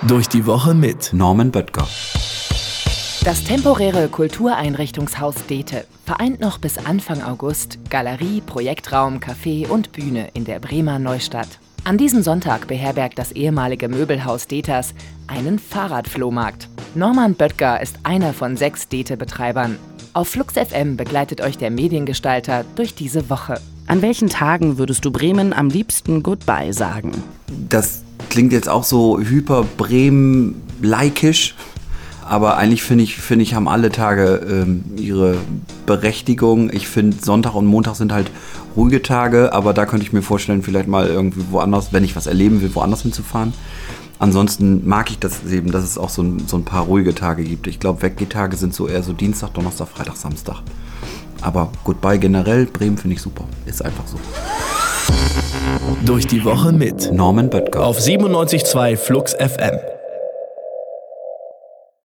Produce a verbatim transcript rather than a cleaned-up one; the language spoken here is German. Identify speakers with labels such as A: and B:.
A: Durch die Woche mit
B: Norman Böttger.
C: Das temporäre Kultureinrichtungshaus Dete vereint noch bis Anfang August Galerie, Projektraum, Café und Bühne in der Bremer Neustadt. An diesem Sonntag beherbergt das ehemalige Möbelhaus Deters einen Fahrradflohmarkt. Norman Böttger ist einer von sechs Dete-Betreibern. Auf Flux F M begleitet euch der Mediengestalter durch diese Woche.
D: An welchen Tagen würdest du Bremen am liebsten Goodbye sagen?
B: Das klingt jetzt auch so hyper Bremen-laikisch, aber eigentlich finde ich, finde ich, haben alle Tage ähm, ihre Berechtigung. Ich finde, Sonntag und Montag sind halt ruhige Tage, aber da könnte ich mir vorstellen, vielleicht mal irgendwie woanders, wenn ich was erleben will, woanders hinzufahren. Ansonsten mag ich das eben, dass es auch so ein, so ein paar ruhige Tage gibt. Ich glaube, Weggehtage sind so eher so Dienstag, Donnerstag, Freitag, Samstag. Aber Goodbye generell, Bremen finde ich super. Ist einfach so.
A: Durch die Woche mit
B: Norman Böttger.
A: auf siebenundneunzig Komma zwei Flux F M.